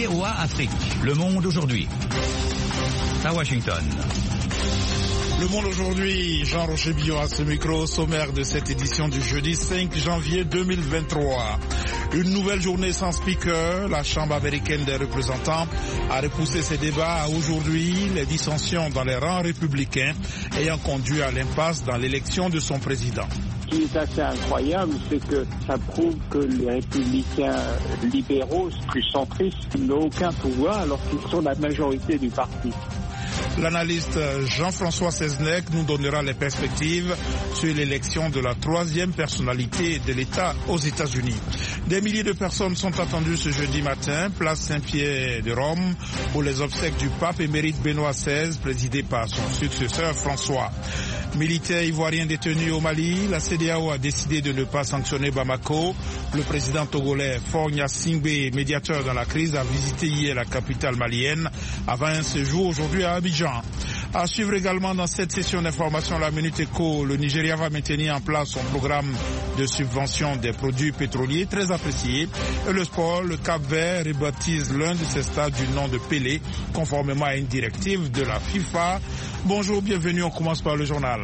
VOA Afrique, Le Monde aujourd'hui. À Washington. Le Monde aujourd'hui, Jean-Roger Billon à ce micro, sommaire de cette édition du jeudi 5 janvier 2023. Une nouvelle journée sans speaker. La Chambre américaine des représentants a repoussé ses débats à aujourd'hui, les dissensions dans les rangs républicains ayant conduit à l'impasse dans l'élection de son président. Ce qui est assez incroyable, c'est que ça prouve que les républicains libéraux, plus centristes, n'ont aucun pouvoir alors qu'ils sont la majorité du parti. L'analyste Jean-François Seznec nous donnera les perspectives sur l'élection de la troisième personnalité de l'État aux États-Unis. Des milliers de personnes sont attendues ce jeudi matin, place Saint-Pierre de Rome, pour les obsèques du pape émérite Benoît XVI, présidé par son successeur François. Militaire ivoirien détenu au Mali, la CEDEAO a décidé de ne pas sanctionner Bamako. Le président togolais Faure Gnassingbé, médiateur dans la crise, a visité hier la capitale malienne avant un séjour aujourd'hui à Abidjan. À suivre également dans cette session d'information la Minute Éco, le Nigeria va maintenir en place son programme de subvention des produits pétroliers très apprécié. Et le sport, le Cap-Vert rebaptise l'un de ses stades du nom de Pelé, conformément à une directive de la FIFA. Bonjour, bienvenue, on commence par le journal.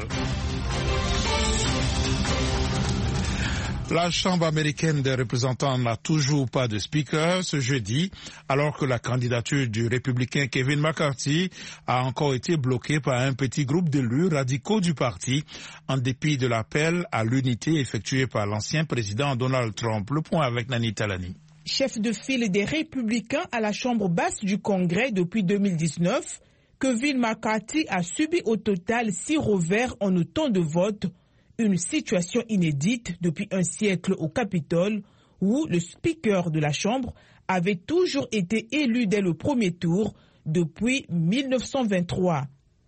La Chambre américaine des représentants n'a toujours pas de speaker ce jeudi, alors que la candidature du républicain Kevin McCarthy a encore été bloquée par un petit groupe d'élus radicaux du parti, en dépit de l'appel à l'unité effectué par l'ancien président Donald Trump. Le point avec Nani Talani. Chef de file des républicains à la Chambre basse du Congrès depuis 2019, Kevin McCarthy a subi au total 6 revers en autant de votes, une situation inédite depuis un siècle au Capitole, où le speaker de la Chambre avait toujours été élu dès le premier tour depuis 1923.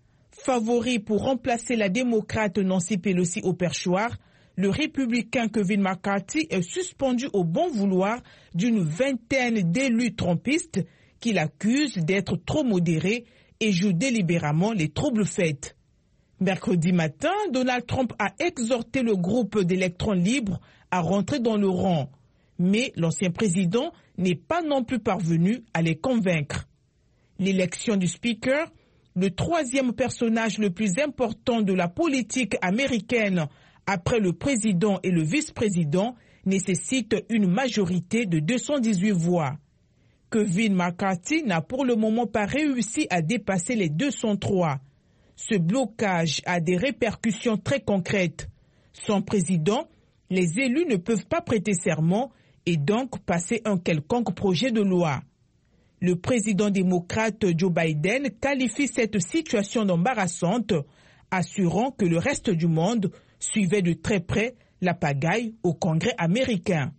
Favori pour remplacer la démocrate Nancy Pelosi au perchoir, le républicain Kevin McCarthy est suspendu au bon vouloir d'une vingtaine d'élus trumpistes qui l'accusent d'être trop modéré et joue délibérément les troubles faits. Mercredi matin, Donald Trump a exhorté le groupe d'électrons libres à rentrer dans le rang. Mais l'ancien président n'est pas non plus parvenu à les convaincre. L'élection du speaker, le troisième personnage le plus important de la politique américaine après le président et le vice-président, nécessite une majorité de 218 voix. Kevin McCarthy n'a pour le moment pas réussi à dépasser les 203. Ce blocage a des répercussions très concrètes. Sans président, les élus ne peuvent pas prêter serment et donc passer un quelconque projet de loi. Le président démocrate Joe Biden qualifie cette situation d'embarrassante, assurant que le reste du monde suivait de très près la pagaille au Congrès américain.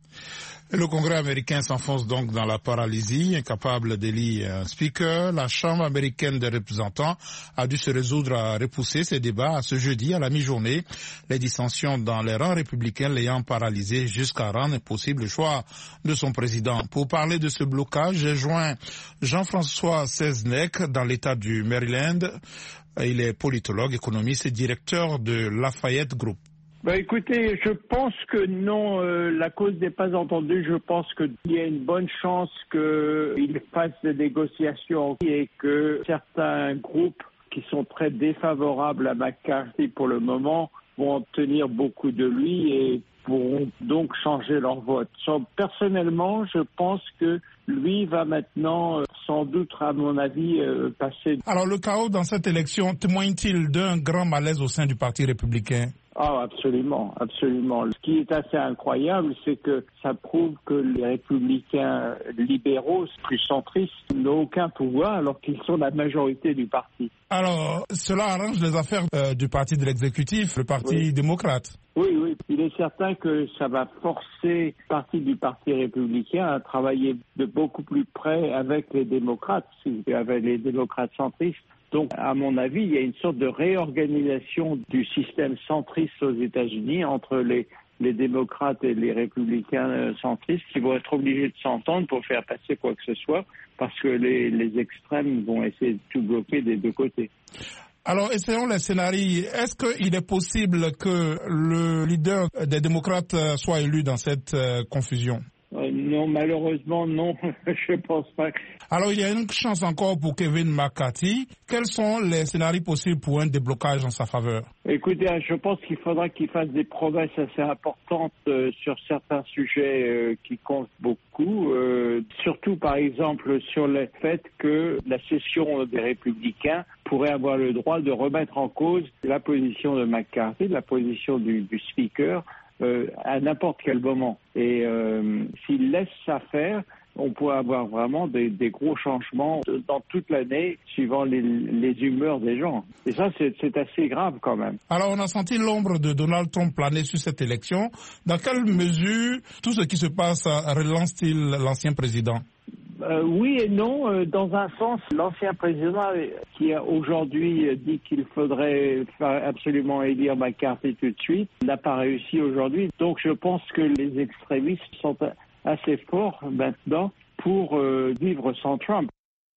Le Congrès américain s'enfonce donc dans la paralysie, incapable d'élire un speaker. La Chambre américaine des représentants a dû se résoudre à repousser ses débats à ce jeudi à la mi-journée, les dissensions dans les rangs républicains l'ayant paralysé jusqu'à rendre impossible le choix de son président. Pour parler de ce blocage, j'ai joint Jean-François Seznec dans l'État du Maryland. Il est politologue, économiste et directeur de Lafayette Group. Écoutez, je pense que non, la cause n'est pas entendue. Je pense qu'il y a une bonne chance qu'il fasse des négociations et que certains groupes qui sont très défavorables à McCarthy pour le moment vont obtenir beaucoup de lui et pourront donc changer leur vote. Personnellement, je pense que lui va maintenant, sans doute, à mon avis, passer. Alors, le chaos dans cette élection témoigne-t-il d'un grand malaise au sein du Parti républicain ? Ah, absolument, absolument. Ce qui est assez incroyable, c'est que ça prouve que les républicains libéraux, plus centristes, n'ont aucun pouvoir alors qu'ils sont la majorité du parti. Alors, cela arrange les affaires du parti de l'exécutif, le Parti démocrate. Oui. Il est certain que ça va forcer le parti du Parti républicain à travailler de beaucoup plus près avec les démocrates, avec les démocrates centristes. Donc, à mon avis, il y a une sorte de réorganisation du système centriste aux États-Unis entre les démocrates et les républicains centristes qui vont être obligés de s'entendre pour faire passer quoi que ce soit parce que les extrêmes vont essayer de tout bloquer des deux côtés. Alors, essayons les scénarios. Est-ce qu'il est possible que le leader des démocrates soit élu dans cette confusion ? Non, malheureusement, non, je pense pas. Alors, il y a une chance encore pour Kevin McCarthy. Quels sont les scénarios possibles pour un déblocage en sa faveur? Écoutez, je pense qu'il faudra qu'il fasse des promesses assez importantes sur certains sujets qui comptent beaucoup. Surtout, par exemple, sur le fait que la session des Républicains pourrait avoir le droit de remettre en cause la position de McCarthy, la position du Speaker, à n'importe quel moment. Et s'il laisse ça faire, on pourrait avoir vraiment des gros changements dans toute l'année, suivant les humeurs des gens. Et ça, c'est assez grave quand même. Alors, on a senti l'ombre de Donald Trump planer sur cette élection. Dans quelle mesure tout ce qui se passe relance-t-il l'ancien président? Oui et non. Dans un sens, l'ancien président qui a aujourd'hui dit qu'il faudrait absolument élire McCarthy tout de suite n'a pas réussi aujourd'hui. Donc je pense que les extrémistes sont assez forts maintenant pour vivre sans Trump.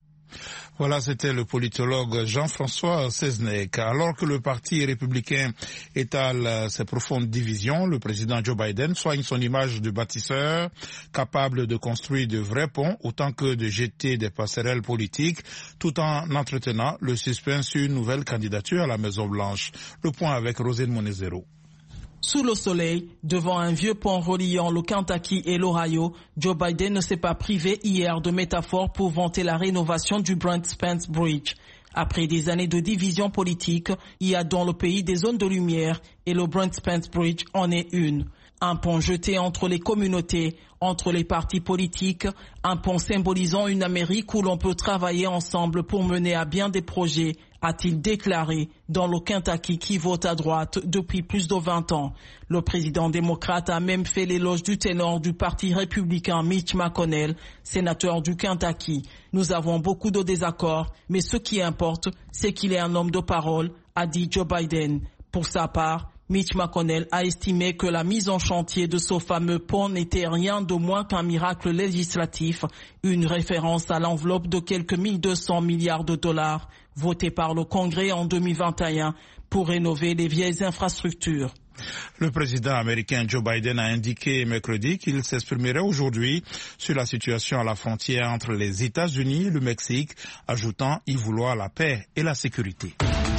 Voilà, c'était le politologue Jean-François Seznec. Alors que le Parti républicain étale ses profondes divisions, le président Joe Biden soigne son image de bâtisseur, capable de construire de vrais ponts autant que de jeter des passerelles politiques, tout en entretenant le suspense sur une nouvelle candidature à la Maison-Blanche. Le point avec Rosine Monezero. Sous le soleil, devant un vieux pont reliant le Kentucky et l'Ohio, Joe Biden ne s'est pas privé hier de métaphores pour vanter la rénovation du Brent Spence Bridge. Après des années de division politique, il y a dans le pays des zones de lumière et le Brent Spence Bridge en est une. Un pont jeté entre les communautés, entre les partis politiques, un pont symbolisant une Amérique où l'on peut travailler ensemble pour mener à bien des projets, a-t-il déclaré dans le Kentucky qui vote à droite depuis plus de 20 ans. Le président démocrate a même fait l'éloge du ténor du parti républicain Mitch McConnell, sénateur du Kentucky. Nous avons beaucoup de désaccords, mais ce qui importe, c'est qu'il est un homme de parole, a dit Joe Biden. Pour sa part, Mitch McConnell a estimé que la mise en chantier de ce fameux pont n'était rien de moins qu'un miracle législatif, une référence à l'enveloppe de quelques 1200 milliards de dollars votée par le Congrès en 2021 pour rénover les vieilles infrastructures. Le président américain Joe Biden a indiqué mercredi qu'il s'exprimerait aujourd'hui sur la situation à la frontière entre les États-Unis et le Mexique, ajoutant y vouloir la paix et la sécurité.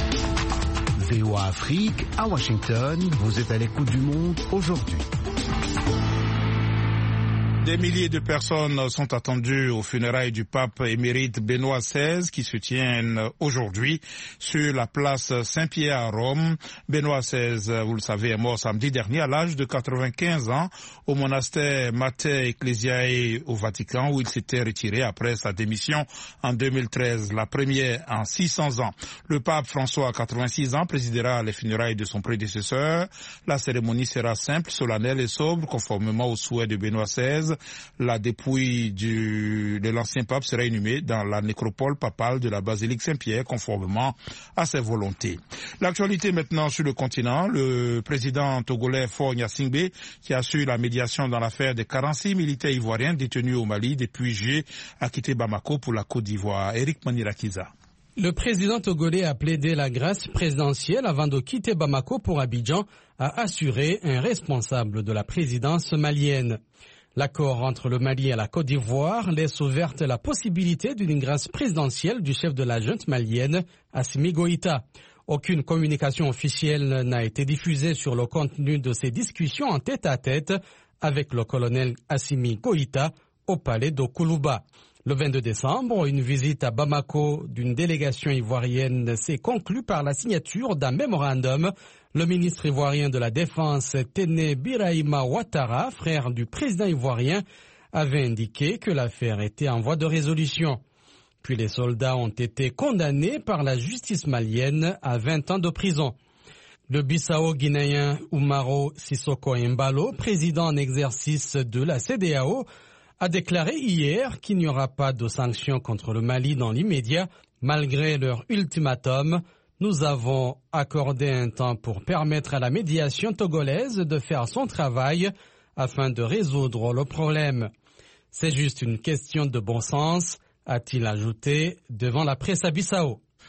VOA Afrique, à Washington, vous êtes à l'écoute du monde aujourd'hui. Des milliers de personnes sont attendues aux funérailles du pape émérite Benoît XVI qui se tiennent aujourd'hui sur la place Saint-Pierre à Rome. Benoît XVI, vous le savez, est mort samedi dernier à l'âge de 95 ans au monastère Mater Ecclesiae au Vatican où il s'était retiré après sa démission en 2013, la première en 600 ans. Le pape François, à 86 ans, présidera les funérailles de son prédécesseur. La cérémonie sera simple, solennelle et sobre, conformément aux souhaits de Benoît XVI. La dépouille de l'ancien pape sera inhumée dans la nécropole papale de la basilique Saint-Pierre, conformément à ses volontés. L'actualité maintenant sur le continent, le président togolais Faure Gnassingbé, qui assure la médiation dans l'affaire des 46 militaires ivoiriens détenus au Mali depuis juillet, a quitté Bamako pour la Côte d'Ivoire. Eric Manirakiza. Le président togolais a plaidé la grâce présidentielle avant de quitter Bamako pour Abidjan, a assuré un responsable de la présidence malienne. L'accord entre le Mali et la Côte d'Ivoire laisse ouverte la possibilité d'une grâce présidentielle du chef de la junte malienne, Assimi Goïta. Aucune communication officielle n'a été diffusée sur le contenu de ces discussions en tête-à-tête avec le colonel Assimi Goïta au palais de Koulouba. Le 22 décembre, une visite à Bamako d'une délégation ivoirienne s'est conclue par la signature d'un mémorandum. Le ministre ivoirien de la Défense, Téné Birahima Ouattara, frère du président ivoirien, avait indiqué que l'affaire était en voie de résolution. Puis les soldats ont été condamnés par la justice malienne à 20 ans de prison. Le Bissau-Guinéen Umaro Sissoko Embalo, président en exercice de la CEDEAO, a déclaré hier qu'il n'y aura pas de sanctions contre le Mali dans l'immédiat, malgré leur ultimatum. Nous avons accordé un temps pour permettre à la médiation togolaise de faire son travail afin de résoudre le problème. C'est juste une question de bon sens, a-t-il ajouté devant la presse à Bissau.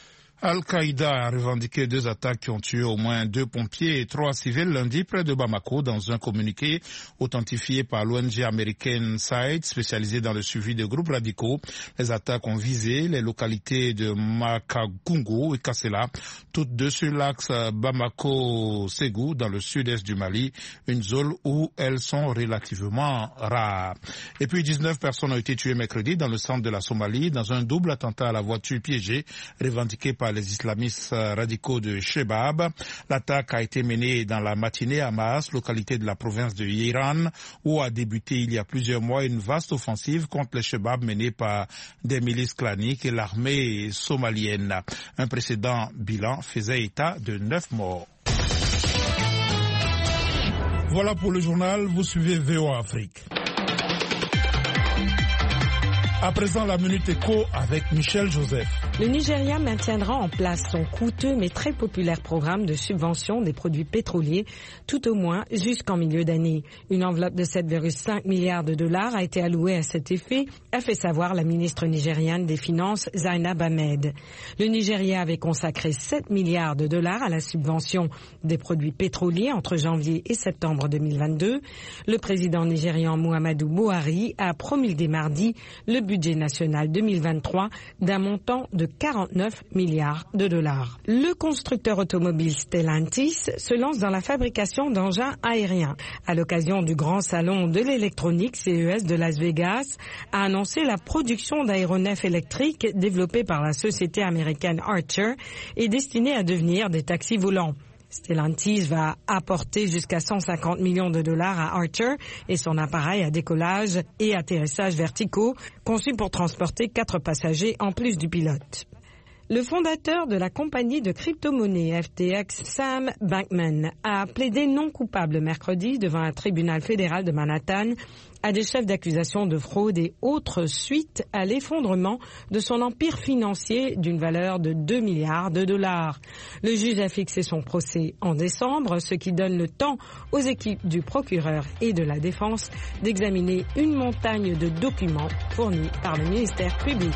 Al-Qaïda a revendiqué 2 attaques qui ont tué au moins 2 pompiers et 3 civils lundi près de Bamako dans un communiqué authentifié par l'ONG américaine SITE spécialisée dans le suivi de groupes radicaux. Les attaques ont visé les localités de Makagungo et Kassela, toutes deux sur l'axe Bamako-Ségou dans le sud-est du Mali, une zone où elles sont relativement rares. Et puis 19 personnes ont été tuées mercredi dans le centre de la Somalie dans un double attentat à la voiture piégée revendiqué par les islamistes radicaux de Shebab. L'attaque a été menée dans la matinée à Maas, localité de la province de Hiran, où a débuté il y a plusieurs mois une vaste offensive contre les Shebab menée par des milices claniques et l'armée somalienne. Un précédent bilan faisait état de 9 morts. Voilà pour le journal, vous suivez VOA Afrique. À présent, la Minute Éco avec Michel Joseph. Le Nigeria maintiendra en place son coûteux mais très populaire programme de subvention des produits pétroliers, tout au moins jusqu'en milieu d'année. Une enveloppe de 7,5 milliards de dollars a été allouée à cet effet, a fait savoir la ministre nigériane des Finances, Zainab Ahmed. Le Nigeria avait consacré 7 milliards de dollars à la subvention des produits pétroliers entre janvier et septembre 2022. Le président nigérian Muhammadu Buhari a promulgué mardi le budget national 2023 d'un montant de 49 milliards de dollars. Le constructeur automobile Stellantis se lance dans la fabrication d'engins aériens. À l'occasion du grand salon de l'électronique CES de Las Vegas, a annoncé la production d'aéronefs électriques développés par la société américaine Archer et destinés à devenir des taxis volants. Stellantis va apporter jusqu'à 150 millions de dollars à Archer et son appareil à décollage et atterrissage verticaux, conçu pour transporter 4 passagers en plus du pilote. Le fondateur de la compagnie de crypto-monnaie FTX, Sam Bankman, a plaidé non coupable mercredi devant un tribunal fédéral de Manhattan à des chefs d'accusation de fraude et autres suite à l'effondrement de son empire financier d'une valeur de 2 milliards de dollars. Le juge a fixé son procès en décembre, ce qui donne le temps aux équipes du procureur et de la défense d'examiner une montagne de documents fournis par le ministère public.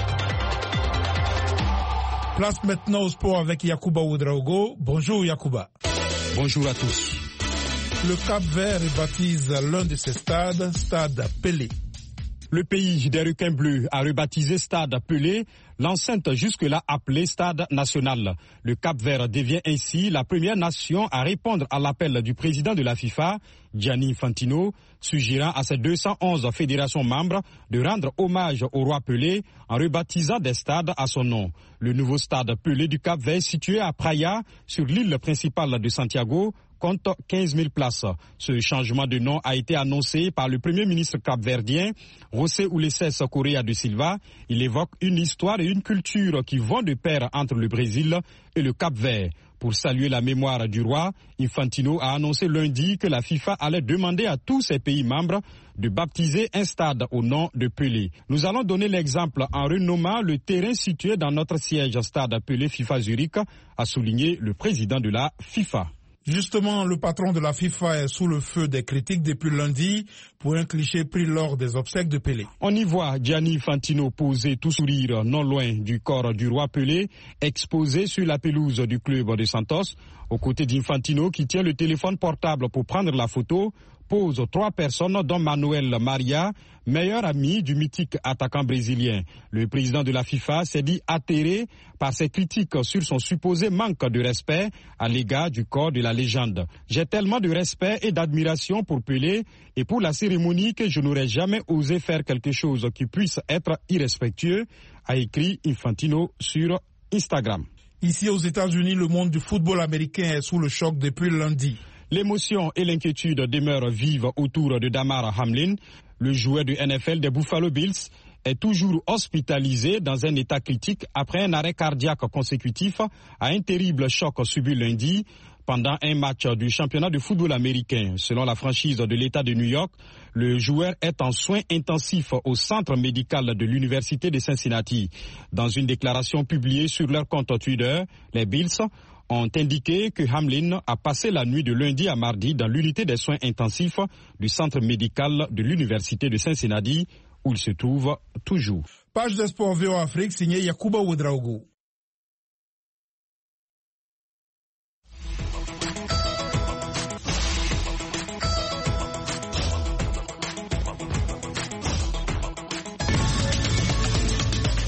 Place maintenant au sport avec Yacouba Ouedraogo. Bonjour Yacouba. Bonjour à tous. Le Cap-Vert rebaptise l'un de ses stades, Stade Pelé. Le pays des requins bleus a rebaptisé Stade Pelé, l'enceinte jusque-là appelée Stade National. Le Cap-Vert devient ainsi la première nation à répondre à l'appel du président de la FIFA, Gianni Infantino, suggérant à ses 211 fédérations membres de rendre hommage au roi Pelé en rebaptisant des stades à son nom. Le nouveau Stade Pelé du Cap-Vert, situé à Praia, sur l'île principale de Santiago, compte 15 000 places. Ce changement de nom a été annoncé par le premier ministre capverdien, José Ulisses Correa de Silva. Il évoque une histoire et une culture qui vont de pair entre le Brésil et le Cap-Vert. Pour saluer la mémoire du roi, Infantino a annoncé lundi que la FIFA allait demander à tous ses pays membres de baptiser un stade au nom de Pelé. Nous allons donner l'exemple en renommant le terrain situé dans notre siège Stade Pelé FIFA Zurich, a souligné le président de la FIFA. Justement, le patron de la FIFA est sous le feu des critiques depuis lundi pour un cliché pris lors des obsèques de Pelé. On y voit Gianni Infantino poser tout sourire non loin du corps du roi Pelé, exposé sur la pelouse du club de Santos. Aux côtés d'Infantino, qui tient le téléphone portable pour prendre la photo, posent 3 personnes dont Manuel Maria, meilleur ami du mythique attaquant brésilien. Le président de la FIFA s'est dit atterré par ses critiques sur son supposé manque de respect à l'égard du corps de la légende. J'ai tellement de respect et d'admiration pour Pelé et pour la cérémonie que je n'aurais jamais osé faire quelque chose qui puisse être irrespectueux, a écrit Infantino sur Instagram. Ici aux États-Unis, le monde du football américain est sous le choc depuis lundi. L'émotion et l'inquiétude demeurent vives autour de Damar Hamlin. Le joueur du NFL des Buffalo Bills est toujours hospitalisé dans un état critique après un arrêt cardiaque consécutif à un terrible choc subi lundi pendant un match du championnat de football américain. Selon la franchise de l'État de New York, le joueur est en soins intensifs au centre médical de l'Université de Cincinnati. Dans une déclaration publiée sur leur compte Twitter, les Bills ont indiqué que Hamlin a passé la nuit de lundi à mardi dans l'unité des soins intensifs du centre médical de l'Université de Cincinnati, où il se trouve toujours. Page de sport VOA Afrique, signée Yacouba Ouedraogo.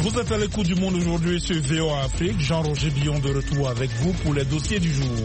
Vous êtes à l'écoute du Monde aujourd'hui sur VOA Afrique. Jean-Roger Billon de retour avec vous pour les dossiers du jour.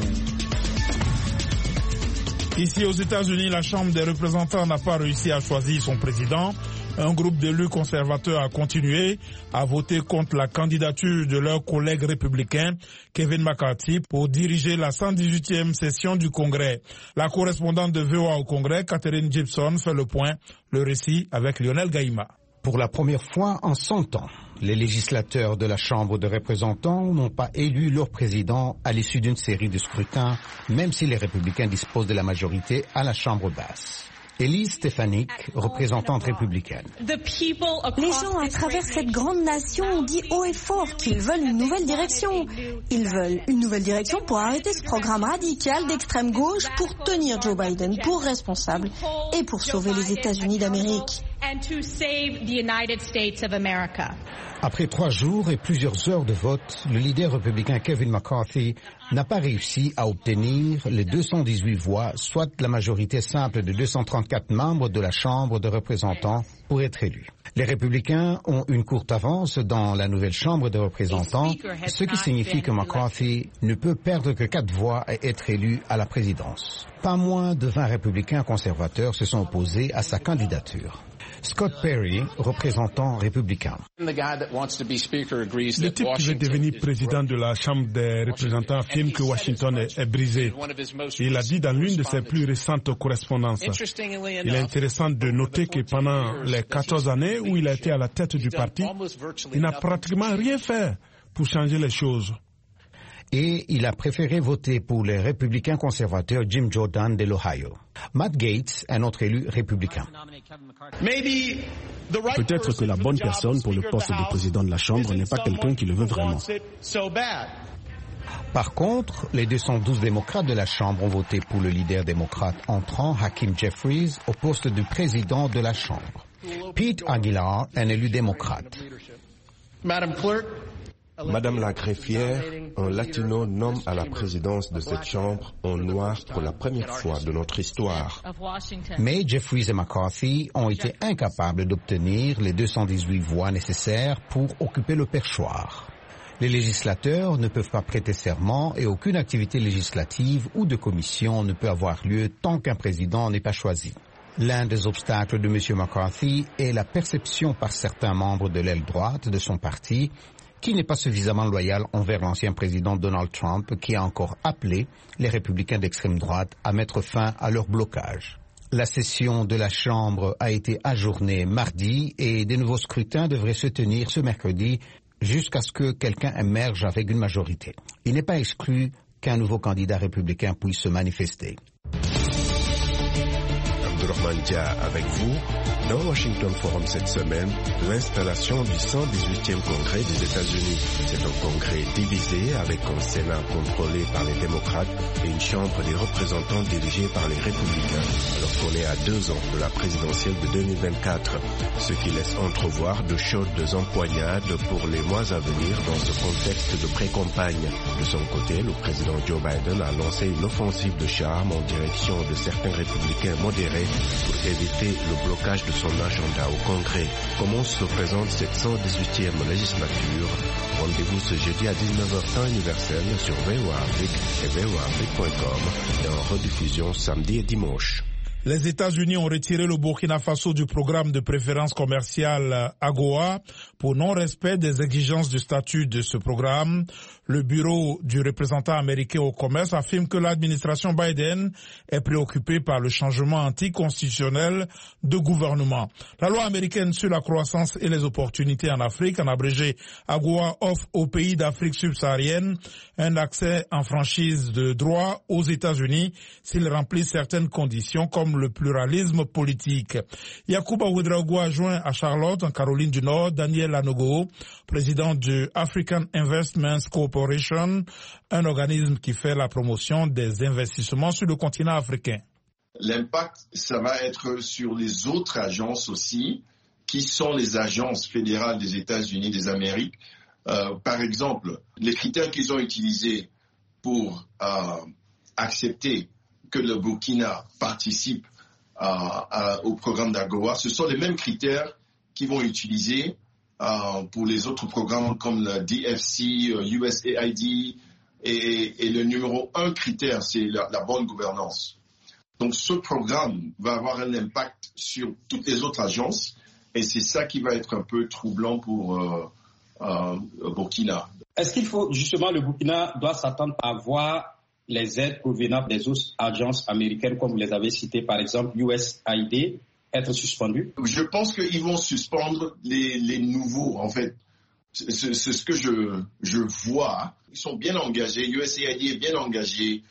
Ici aux États-Unis, la Chambre des représentants n'a pas réussi à choisir son président. Un groupe d'élus conservateurs a continué à voter contre la candidature de leur collègue républicain Kevin McCarthy pour diriger la 118e session du Congrès. La correspondante de VOA au Congrès, Catherine Gibson, fait le point. Le récit avec Lionel Gaïma. Pour la première fois en 100 ans, les législateurs de la Chambre des représentants n'ont pas élu leur président à l'issue d'une série de scrutins, même si les républicains disposent de la majorité à la Chambre basse. Élise Stefanik, représentante républicaine. Les gens à travers cette grande nation ont dit haut et fort qu'ils veulent une nouvelle direction. Ils veulent une nouvelle direction pour arrêter ce programme radical d'extrême gauche, pour tenir Joe Biden pour responsable et pour sauver les États-Unis d'Amérique. Après 3 jours et plusieurs heures de vote, le leader républicain Kevin McCarthy n'a pas réussi à obtenir les 218 voix, soit la majorité simple de 234 membres de la Chambre des représentants pour être élu. Les républicains ont une courte avance dans la nouvelle Chambre des représentants, ce qui signifie que McCarthy ne peut perdre que 4 voix et être élu à la présidence. Pas moins de 20 républicains conservateurs se sont opposés à sa candidature. Scott Perry, représentant républicain. Le type qui veut devenir président de la Chambre des représentants affirme que Washington est brisé. Il a dit dans l'une de ses plus récentes correspondances. Il est intéressant de noter que pendant les 14 années où il a été à la tête du parti, il n'a pratiquement rien fait pour changer les choses. Et il a préféré voter pour les républicains conservateurs Jim Jordan de l'Ohio. Matt Gaetz, un autre élu républicain. Peut-être que la bonne personne pour le poste de président de la Chambre n'est pas quelqu'un qui le veut vraiment. Par contre, les 212 démocrates de la Chambre ont voté pour le leader démocrate entrant, Hakeem Jeffries, au poste de président de la Chambre. Pete Aguilar, un élu démocrate. Madame la greffière, un latino nomme à la présidence de cette chambre un noir pour la première fois de notre histoire. Mais Jeffries et McCarthy ont été incapables d'obtenir les 218 voix nécessaires pour occuper le perchoir. Les législateurs ne peuvent pas prêter serment et aucune activité législative ou de commission ne peut avoir lieu tant qu'un président n'est pas choisi. L'un des obstacles de M. McCarthy est la perception par certains membres de l'aile droite de son parti qui n'est pas suffisamment loyal envers l'ancien président Donald Trump, qui a encore appelé les républicains d'extrême droite à mettre fin à leur blocage. La session de la Chambre a été ajournée mardi et de nouveaux scrutins devraient se tenir ce mercredi jusqu'à ce que quelqu'un émerge avec une majorité. Il n'est pas exclu qu'un nouveau candidat républicain puisse se manifester. Abdourahmane Dia avec vous. Dans Washington Forum cette semaine, l'installation du 118e congrès des États-Unis. C'est un congrès divisé avec un Sénat contrôlé par les démocrates et une Chambre des représentants dirigée par les républicains, alors qu'on est à 2 ans de la présidentielle de 2024, ce qui laisse entrevoir de chaudes empoignades pour les mois à venir dans ce contexte de pré-campagne. De son côté, le président Joe Biden a lancé une offensive de charme en direction de certains républicains modérés pour éviter le blocage de son agenda au Congrès. Comment se présente cette 118e législature? Rendez-vous ce jeudi à 19h temps universel sur VOA Afrique et voaafrique.com et en rediffusion samedi et dimanche. Les États-Unis ont retiré le Burkina Faso du programme de préférence commerciale AGOA pour non-respect des exigences du statut de ce programme. Le bureau du représentant américain au commerce affirme que l'administration Biden est préoccupée par le changement anticonstitutionnel de gouvernement. La loi américaine sur la croissance et les opportunités en Afrique, en abrégé AGOA, offre aux pays d'Afrique subsaharienne un accès en franchise de droit aux États-Unis s'ils remplissent certaines conditions comme le pluralisme politique. Yacouba Ouedraogo a joint à Charlotte, en Caroline du Nord, Daniel Lanogo, président du African Investments Corporation, un organisme qui fait la promotion des investissements sur le continent africain. L'impact, ça va être sur les autres agences aussi, qui sont les agences fédérales des États-Unis des Amériques. Par exemple, les critères qu'ils ont utilisés pour accepter que le Burkina participe au programme d'AGOA, ce sont les mêmes critères qu'ils vont utiliser pour les autres programmes comme le DFC, USAID, et le numéro 1 critère, c'est la bonne gouvernance. Donc ce programme va avoir un impact sur toutes les autres agences et c'est ça qui va être un peu troublant pour Burkina. Est-ce qu'il faut, justement, le Burkina doit s'attendre à voir les aides provenant des autres agences américaines, comme vous les avez citées, par exemple USAID, être suspendues? Je pense qu'ils vont suspendre les nouveaux, en fait. C'est ce que je vois. Ils sont bien engagés. USAID est bien engagé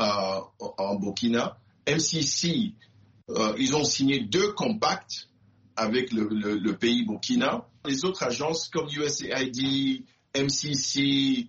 en Burkina. MCC, ils ont signé 2 compacts avec le pays Burkina. Les autres agences comme USAID, MCC,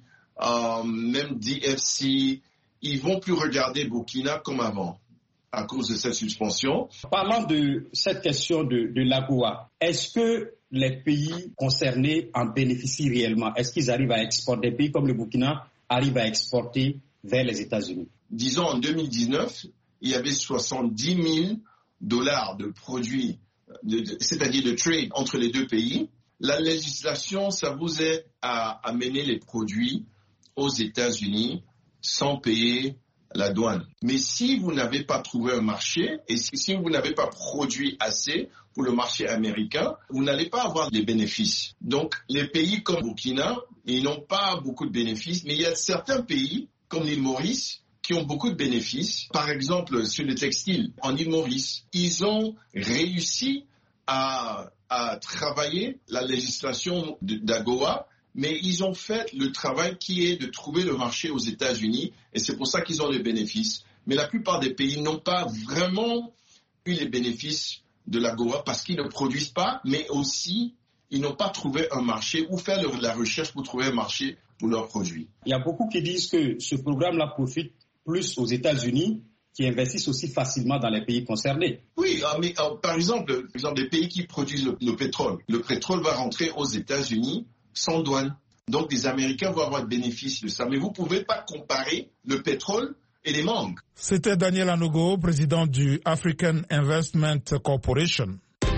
même DFC, ils vont plus regarder Burkina comme avant à cause de cette suspension. Parlant de cette question de l'AGOA, est-ce que les pays concernés en bénéficient réellement? Est-ce qu'ils arrivent à exporter? Des pays comme le Burkina arrivent à exporter vers les États-Unis? Disons en 2019, il y avait $70 000 de produits, c'est-à-dire de trade entre les 2 pays. La législation, ça vous aide à amener les produits aux États-Unis sans payer la douane. Mais si vous n'avez pas trouvé un marché et si vous n'avez pas produit assez pour le marché américain, vous n'allez pas avoir des bénéfices. Donc, les pays comme Burkina, ils n'ont pas beaucoup de bénéfices, mais il y a certains pays, comme l'île Maurice, qui ont beaucoup de bénéfices. Par exemple, sur le textile, en île Maurice, ils ont réussi à travailler la législation d'AGOA, mais ils ont fait le travail qui est de trouver le marché aux États-Unis et c'est pour ça qu'ils ont les bénéfices. Mais la plupart des pays n'ont pas vraiment eu les bénéfices de l'AGOA parce qu'ils ne produisent pas, mais aussi ils n'ont pas trouvé un marché ou fait la recherche pour trouver un marché pour leurs produits. Il y a beaucoup qui disent que ce programme-là profite plus aux États-Unis qui investissent aussi facilement dans les pays concernés. Oui, mais par exemple, les pays qui produisent le pétrole. Le pétrole va rentrer aux États-Unis sans douane. Donc, les Américains vont avoir le bénéfice de ça. Mais vous ne pouvez pas comparer le pétrole et les mangues. C'était Daniel Anogo, président du African Investment Corporation.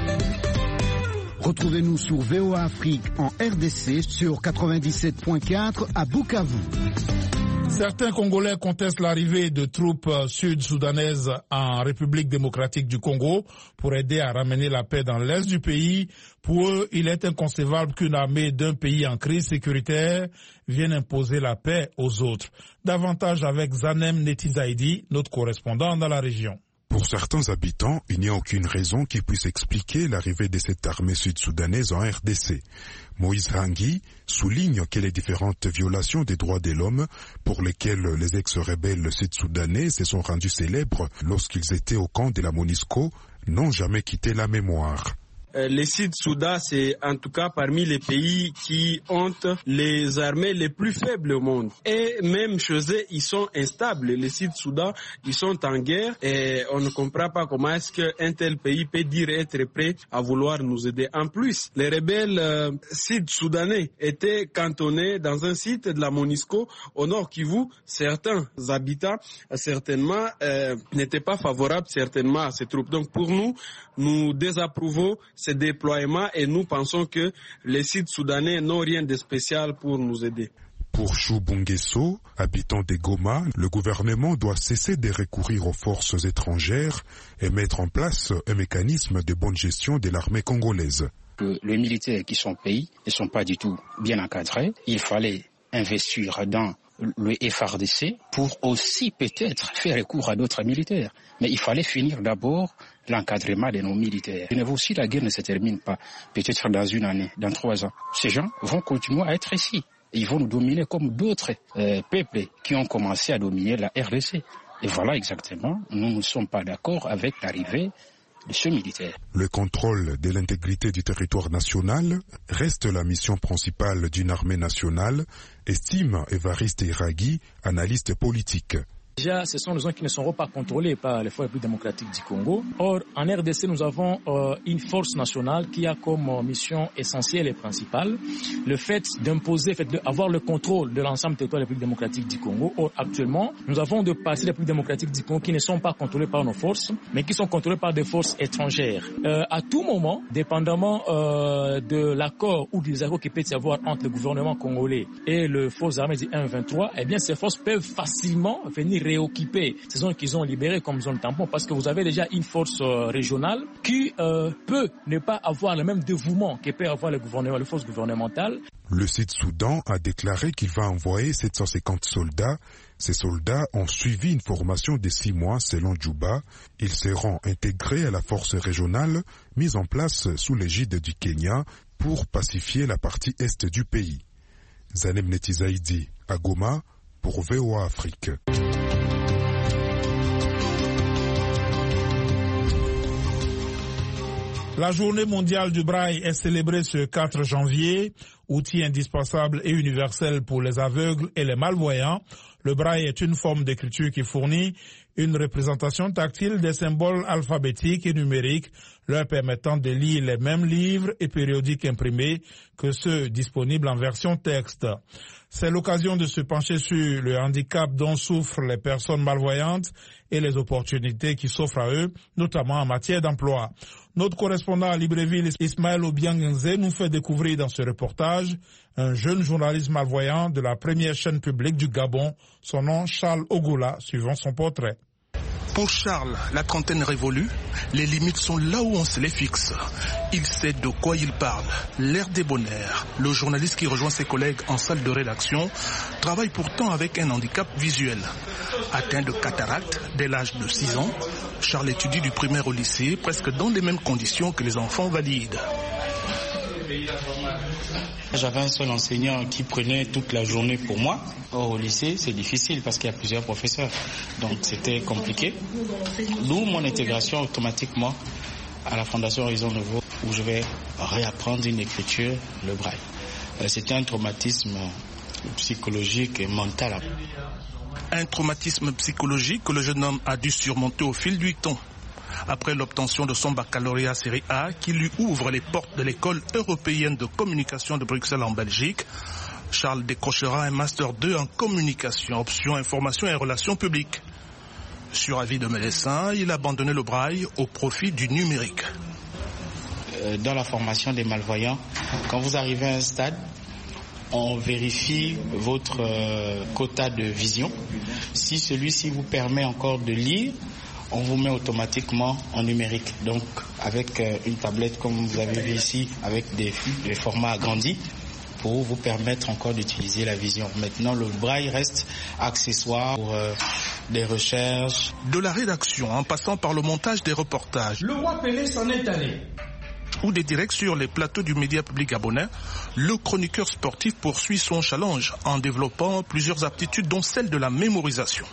Retrouvez-nous sur VOA Afrique en RDC sur 97.4 à Bukavu. Certains Congolais contestent l'arrivée de troupes sud-soudanaises en République démocratique du Congo pour aider à ramener la paix dans l'est du pays. Pour eux, il est inconcevable qu'une armée d'un pays en crise sécuritaire vienne imposer la paix aux autres. Davantage avec Zanem Netizaidi, notre correspondant dans la région. Pour certains habitants, il n'y a aucune raison qui puisse expliquer l'arrivée de cette armée sud-soudanaise en RDC. Moïse Rangui souligne que les différentes violations des droits de l'homme pour lesquelles les ex-rebelles sud-soudanais se sont rendus célèbres lorsqu'ils étaient au camp de la MONUSCO n'ont jamais quitté la mémoire. Le Sud-Soudan, c'est en tout cas parmi les pays qui ont les armées les plus faibles au monde. Et même chez eux, ils sont instables. Les Sud-Soudan, ils sont en guerre et on ne comprend pas comment est-ce qu'un tel pays peut dire être prêt à vouloir nous aider. En plus, les rebelles sud-soudanais étaient cantonnés dans un site de la MONUSCO au nord Kivu. Certains habitants, certainement, n'étaient pas favorables certainement à ces troupes. Donc pour nous, nous désapprouvons ces déploiements et nous pensons que les Sud-Soudanais n'ont rien de spécial pour nous aider. Pour Chou Bungesso, habitant de Goma, le gouvernement doit cesser de recourir aux forces étrangères et mettre en place un mécanisme de bonne gestion de l'armée congolaise. Les militaires qui sont au pays ne sont pas du tout bien encadrés. Il fallait investir dans le FARDC pour aussi peut-être faire recours à d'autres militaires. Mais il fallait finir d'abord l'encadrement de nos militaires. Et aussi, la guerre ne se termine pas, peut-être dans 1 année, dans 3 ans. Ces gens vont continuer à être ici. Ils vont nous dominer comme d'autres peuples qui ont commencé à dominer la RDC. Et voilà exactement, nous ne sommes pas d'accord avec l'arrivée de ce militaire. Le contrôle de l'intégrité du territoire national reste la mission principale d'une armée nationale, estime Évariste Iraghi, analyste politique. Déjà, ce sont des zones qui ne seront pas contrôlées par les forces publiques démocratiques du Congo. Or, en RDC, nous avons une force nationale qui a comme mission essentielle et principale le fait d'imposer, d'avoir le contrôle de l'ensemble du territoire de la République démocratique du Congo. Or, actuellement, nous avons deux parties de la République démocratique du Congo qui ne sont pas contrôlées par nos forces, mais qui sont contrôlées par des forces étrangères. À tout moment, dépendamment de l'accord ou des accords qui peut y avoir entre le gouvernement congolais et les forces armées du M23, eh bien, ces forces peuvent facilement venir réoccuper ces zones qu'ils ont libérées comme zone tampon, parce que vous avez déjà une force régionale qui peut ne pas avoir le même dévouement que peut avoir le gouvernement, les forces gouvernementales. Le Sud-Soudan a déclaré qu'il va envoyer 750 soldats. Ces soldats ont suivi une formation de 6 mois selon Juba. Ils seront intégrés à la force régionale mise en place sous l'égide du Kenya pour pacifier la partie est du pays. Zanem Netizaidi à Goma pour VOA Afrique. La journée mondiale du braille est célébrée ce 4 janvier, outil indispensable et universel pour les aveugles et les malvoyants. Le braille est une forme d'écriture qui fournit une représentation tactile des symboles alphabétiques et numériques, leur permettant de lire les mêmes livres et périodiques imprimés que ceux disponibles en version texte. C'est l'occasion de se pencher sur le handicap dont souffrent les personnes malvoyantes et les opportunités qui s'offrent à eux, notamment en matière d'emploi. Notre correspondant à Libreville, Ismaël Obiangenze, nous fait découvrir dans ce reportage un jeune journaliste malvoyant de la première chaîne publique du Gabon, son nom Charles Ogola, suivant son portrait. Pour Charles, la trentaine révolue, les limites sont là où on se les fixe. Il sait de quoi il parle, l'air débonnaire. Le journaliste qui rejoint ses collègues en salle de rédaction travaille pourtant avec un handicap visuel. Atteint de cataracte dès l'âge de 6 ans, Charles étudie du primaire au lycée, presque dans les mêmes conditions que les enfants valides. J'avais un seul enseignant qui prenait toute la journée pour moi. Or, au lycée, c'est difficile parce qu'il y a plusieurs professeurs. Donc, c'était compliqué. D'où mon intégration automatiquement à la Fondation Horizon Nouveau, où je vais réapprendre une écriture, le braille. C'était un traumatisme psychologique et mental. Un traumatisme psychologique que le jeune homme a dû surmonter au fil du temps. Après l'obtention de son baccalauréat série A, qui lui ouvre les portes de l'école européenne de communication de Bruxelles en Belgique, Charles décrochera un master 2 en communication, option information et relations publiques. Sur avis de médecin, il a abandonné le braille au profit du numérique. Dans la formation des malvoyants, quand vous arrivez à un stade, on vérifie votre quota de vision. Si celui-ci vous permet encore de lire, on vous met automatiquement en numérique. Donc avec une tablette comme vous avez vu ici, avec des formats agrandis, pour vous permettre encore d'utiliser la vision. Maintenant, le braille reste accessoire pour des recherches. De la rédaction, en passant par le montage des reportages. Le roi Pelé s'en est allé. Ou des directs sur les plateaux du média public gabonais, le chroniqueur sportif poursuit son challenge en développant plusieurs aptitudes, dont celle de la mémorisation.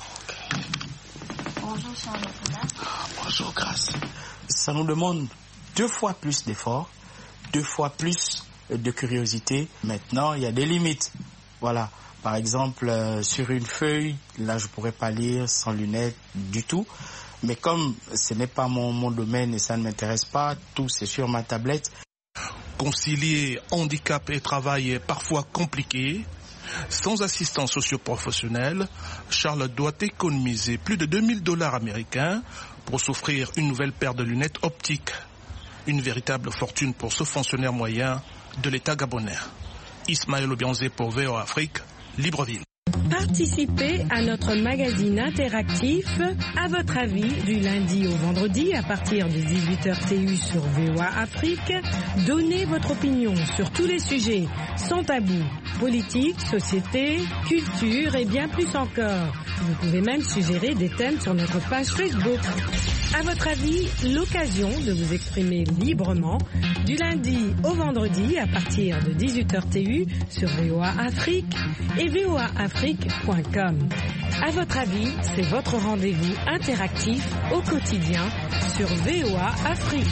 Bonjour Charles. Bonjour Grâce. Ça nous demande 2 fois plus d'efforts, 2 fois plus de curiosité. Maintenant, il y a des limites. Voilà. Par exemple, sur une feuille, là, je pourrais pas lire sans lunettes du tout. Mais comme ce n'est pas mon domaine et ça ne m'intéresse pas, tout c'est sur ma tablette. Concilier handicap et travail est parfois compliqué. Sans assistance socio-professionnelle, Charles doit économiser plus de $2000 américains pour s'offrir une nouvelle paire de lunettes optiques. Une véritable fortune pour ce fonctionnaire moyen de l'État gabonais. Ismaël Obianze pour VOA Afrique, Libreville. Participez à notre magazine interactif À votre avis du lundi au vendredi à partir de 18h TU sur VOA Afrique. Donnez votre opinion sur tous les sujets sans tabou, politique, société, culture et bien plus encore. Vous pouvez même suggérer des thèmes sur notre page Facebook. À votre avis, l'occasion de vous exprimer librement du lundi au vendredi à partir de 18h TU sur VOA Afrique et voaafrique.com. À votre avis, c'est votre rendez-vous interactif au quotidien sur VOA Afrique.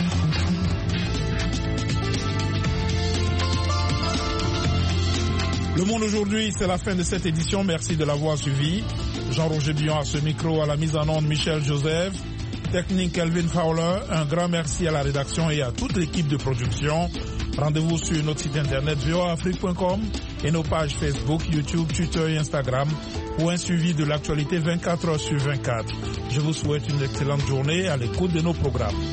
Le Monde aujourd'hui, c'est la fin de cette édition. Merci de l'avoir suivi. Jean-Roger Bion à ce micro, à la mise en onde Michel Joseph, technique Kelvin Fowler. Un grand merci à la rédaction et à toute l'équipe de production. Rendez-vous sur notre site internet voaafrique.com et nos pages Facebook, YouTube, Twitter et Instagram pour un suivi de l'actualité 24 heures sur 24. Je vous souhaite une excellente journée à l'écoute de nos programmes.